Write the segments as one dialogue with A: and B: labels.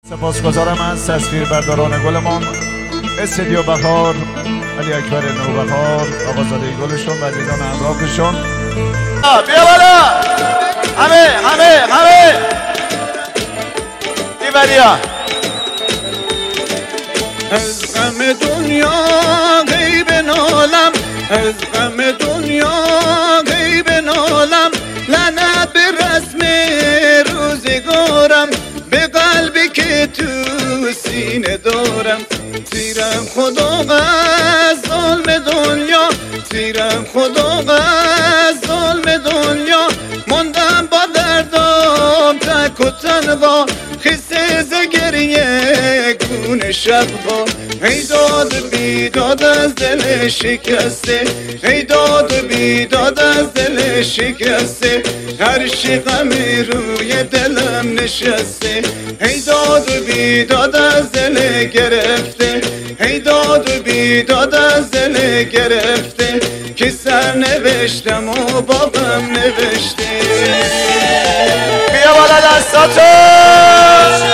A: سپاسگزارم از تصویربرداران گلمان، استودیو بهار، علی اکبر نوبهار، آقازاده گلشون و عزیزان همراهشون. بیا بالا همه ایوریا.
B: از غم دنیا غیب نالم، از غم دنیا غیب نالم، لعنت به رسم روزگارم، به قلبی که تو سینه دارم. تیرم خدا از ظلم دنیا، تیرم خدا از ظلم دنیا، ماندم با دردم تک و تنها، خیسه زگریه گونه شبها. ای داد بیداد از دل شکسته، ای داد بیداد از دل شکسته، هر شی غمی روی دلم نشسته. ای داد بیداد از دل گرفته، ای داد بیداد از دل گرفته، که سر نوشتم و بابم نوشته.
A: بیا بالا دستاتون.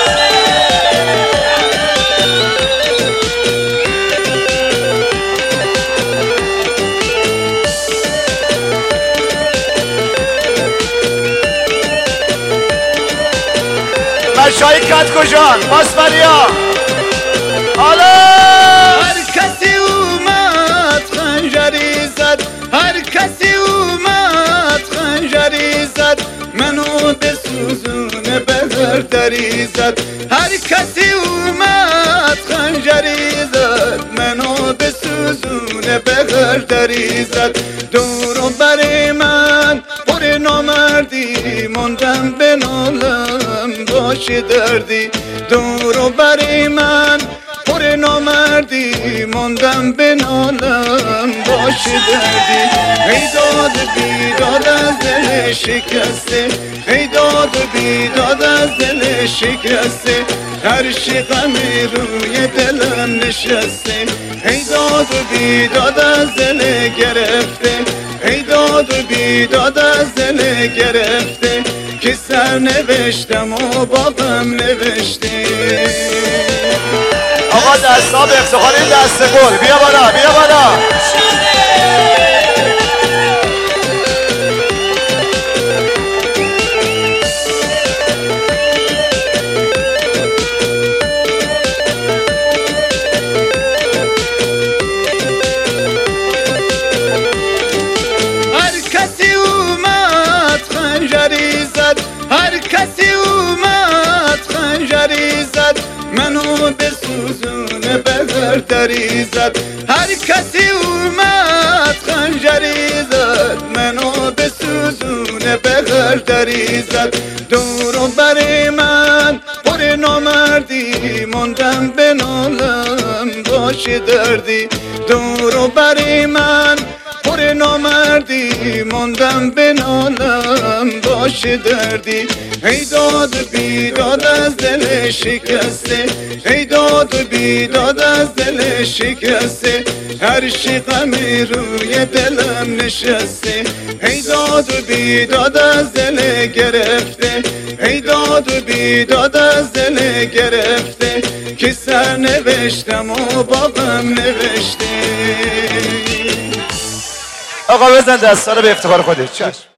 A: مشایی کتکوژان باسفریا حالا
B: هر کسی اومد خنجری زد، هر کسی اومد خنجری زد، منو به سوزونه به دری زد. هر کسی اومد خنجری زد، منو به سوزونه به دری زد. دور و بر من پر نامردی، موندم به نالم باشه دردی. دور و بر من پر نامردی، موندم به نالم باشه دردی. ای داد بیداد از دل شکسته، ای داد بیداد از دل شکسته، هر شی غمی روی دلم نشسته. ای داد بیداد از دل گرفته، ای داد بیداد از دل گرفته، که سر نوشتم و بابم نوشته.
A: آقا دستا به افتخار این دسته گل. بیا بالا بیا بالا.
B: هر کسی اومد خنجری زد، هر کسی اومد خنجری زد، منو به سوزونه به دری زد. هر کسی اومد خنجری زد، منو به سوزونه به دری زد. دور و بر من پر نامردی، موندم به نالم باشه دردی. دور و بر من پر نامردی، موندم به نالم باشه دردی. ای داد بیداد از دل شکسته، ای داد بیداد از دل شکسته، هر شی غمی روی دلم نشسته. ای داد بیداد از دل گرفته، ای داد بیداد از دل گرفته، که سر نوشتم و بابم نوشته.
A: آقا بزن دستا رو به افتخار خودت. چشم.